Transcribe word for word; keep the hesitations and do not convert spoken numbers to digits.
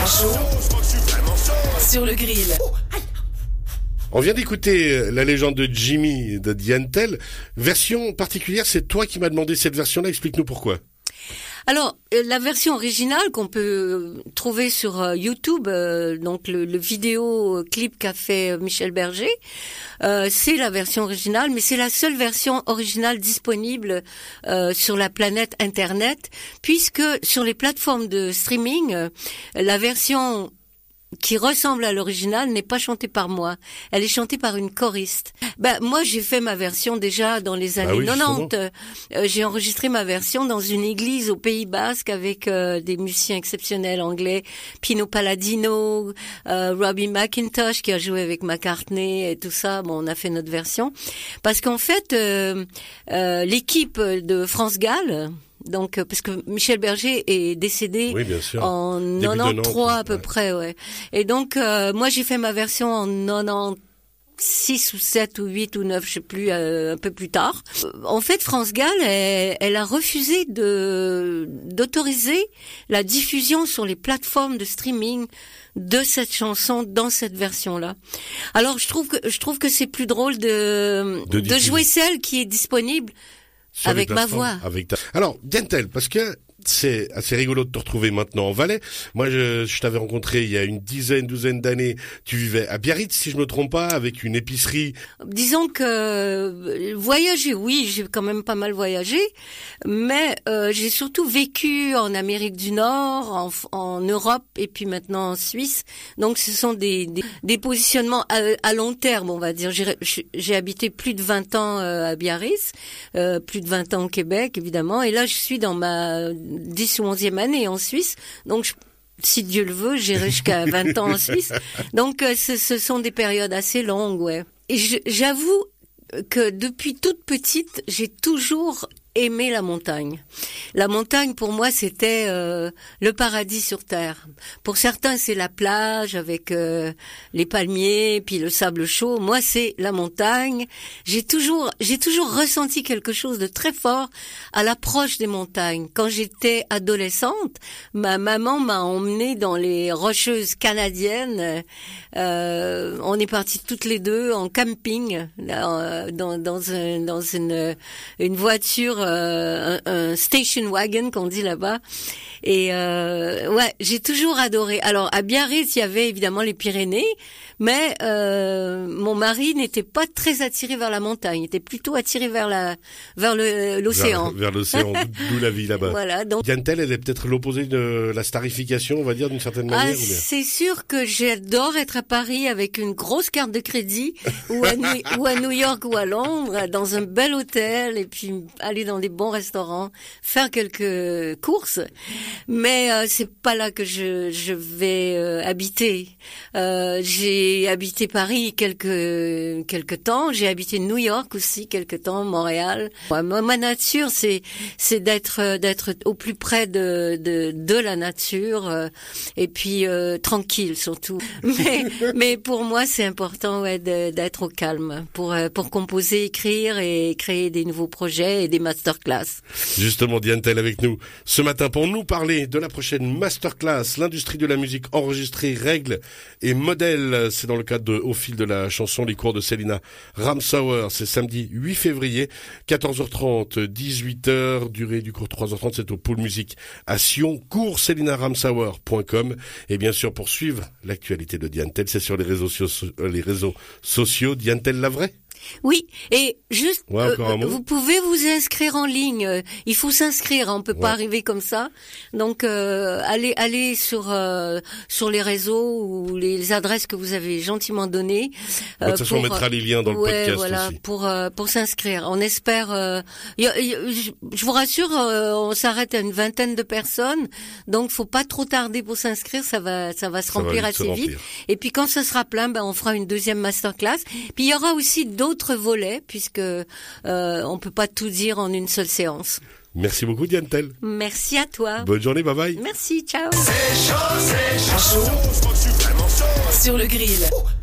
chaud sur le grill. On vient d'écouter la légende de Jimmy de Diane Tell. Version particulière, c'est toi qui m'as demandé cette version-là. Explique-nous pourquoi. Alors, la version originale qu'on peut trouver sur euh, YouTube, euh, donc le, le vidéo clip qu'a fait Michel Berger, euh, c'est la version originale, mais c'est la seule version originale disponible euh, sur la planète Internet, puisque sur les plateformes de streaming, euh, la version qui ressemble à l'original n'est pas chantée par moi. Elle est chantée par une choriste. Ben, moi, j'ai fait ma version déjà dans les années ah oui, quatre-vingt-dix. Euh, j'ai enregistré ma version dans une église au Pays Basque avec euh, des musiciens exceptionnels anglais, Pino Palladino, euh, Robbie McIntosh qui a joué avec McCartney et tout ça. Bon, on a fait notre version. Parce qu'en fait, euh, euh, l'équipe de France Gall, donc parce que Michel Berger est décédé oui, bien sûr. en Début quatre-vingt-treize de à peu ouais. près, ouais. Et donc euh, moi j'ai fait ma version en quatre-vingt-six ou sept ou huit ou neuf, je sais plus, euh, un peu plus tard. En fait, France Gall, elle, elle a refusé de d'autoriser la diffusion sur les plateformes de streaming de cette chanson dans cette version-là. Alors je trouve que je trouve que c'est plus drôle de de, de jouer celle qui est disponible sur avec ma voix. Avec ta... Alors, Diane Tell, parce que c'est assez rigolo de te retrouver maintenant en Valais. Moi, je, je t'avais rencontré il y a une dizaine, douzaine d'années. Tu vivais à Biarritz, si je me trompe pas, avec une épicerie. Disons que euh, voyager, oui, j'ai quand même pas mal voyagé, mais euh, j'ai surtout vécu en Amérique du Nord, en, en Europe et puis maintenant en Suisse. Donc, ce sont des, des, des positionnements à, à long terme, on va dire. J'ai, j'ai habité plus de vingt ans euh, à Biarritz, euh, plus de vingt ans au Québec, évidemment, et là, je suis dans ma dix ou onzième année en Suisse, donc je, si Dieu le veut, j'irai jusqu'à vingt ans en Suisse. Donc euh, ce, ce sont des périodes assez longues, ouais. Et je, j'avoue que depuis toute petite, j'ai toujours aimé la montagne. La montagne, pour moi, c'était euh, le paradis sur terre. Pour certains, c'est la plage avec euh, les palmiers, puis le sable chaud. Moi, c'est la montagne. J'ai toujours, j'ai toujours ressenti quelque chose de très fort à l'approche des montagnes. Quand j'étais adolescente, ma maman m'a emmenée dans les Rocheuses canadiennes. Euh, on est partis toutes les deux en camping, là, dans, dans, un, dans une, une voiture. Euh, un, un station wagon qu'on dit là-bas, et euh, ouais, j'ai toujours adoré. Alors à Biarritz, il y avait évidemment les Pyrénées, mais euh, mon mari n'était pas très attiré vers la montagne, il était plutôt attiré vers la vers le l'océan. Vers, vers l'océan, d'où la vie là-bas. Voilà, donc Diane Tell, elle est peut-être l'opposé de la starification, on va dire d'une certaine manière. Ah, ou bien c'est sûr que j'adore être à Paris avec une grosse carte de crédit, ou à, New, ou à New York ou à Londres, dans un bel hôtel, et puis aller dans des bons restaurants, faire quelques courses. Mais euh, c'est pas là que je je vais euh, habiter. Euh, j'ai habité Paris quelques quelques temps, j'ai habité New York aussi quelques temps, Montréal. Ouais, ma, ma nature, c'est c'est d'être d'être au plus près de de de la nature, euh, et puis euh, tranquille surtout. Mais mais pour moi, c'est important, ouais, de, d'être au calme pour euh, pour composer, écrire et créer des nouveaux projets et des masterclass. Justement, Diane Tell avec nous ce matin pour nous parler de la prochaine masterclass, l'industrie de la musique enregistrée, règles et modèles. C'est dans le cadre de Au fil de la chanson, les cours de Célina Ramsauer. C'est samedi huit février, quatorze heures trente, dix-huit heures, durée du cours trois heures trente. C'est au Pôle Musique à Sion, cours célina ramsauer point com. Et bien sûr, pour suivre l'actualité de Diane Tell, c'est sur les réseaux, so- les réseaux sociaux. Diane Tell, la vraie? Oui, et juste, ouais, euh, vous pouvez vous inscrire en ligne. Il faut s'inscrire, on peut ouais. pas arriver comme ça. Donc, euh, allez, allez sur euh, sur les réseaux ou les adresses que vous avez gentiment données. Euh, de toute façon, on mettra les liens dans le ouais, podcast voilà, aussi. Pour euh, pour s'inscrire. On espère. Euh, y a, y a, je vous rassure, euh, on s'arrête à une vingtaine de personnes, donc faut pas trop tarder pour s'inscrire. Ça va, ça va se ça remplir va assez vite. Remplir. Et puis quand ça sera plein, ben on fera une deuxième masterclass. Puis il y aura aussi d'autres volets, puisque euh, on peut pas tout dire en une seule séance. Merci beaucoup, Diane Tell. Merci à toi. Bonne journée, bye bye. Merci, ciao. C'est chaud, c'est chaud. Sur le grill.